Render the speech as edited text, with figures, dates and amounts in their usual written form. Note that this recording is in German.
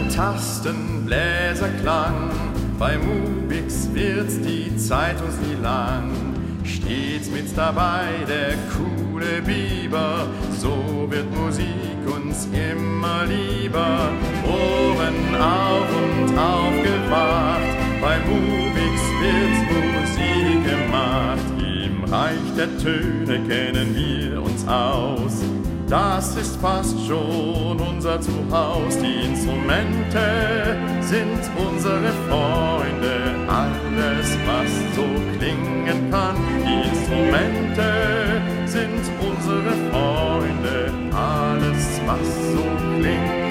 Tasten, Bläserklang. Bei Mubix wird's die Zeit uns nie lang. Stets mit dabei der coole Biber, so wird Musik uns immer lieber. Ohren auf und aufgewacht, bei Mubix wird Musik gemacht. Im Reich der Töne kennen wir uns aus, das ist fast schon unser Zuhause. Die Instrumente sind unsere Freunde, alles was so klingen kann. Die Instrumente sind unsere Freunde, alles was so klingen kann.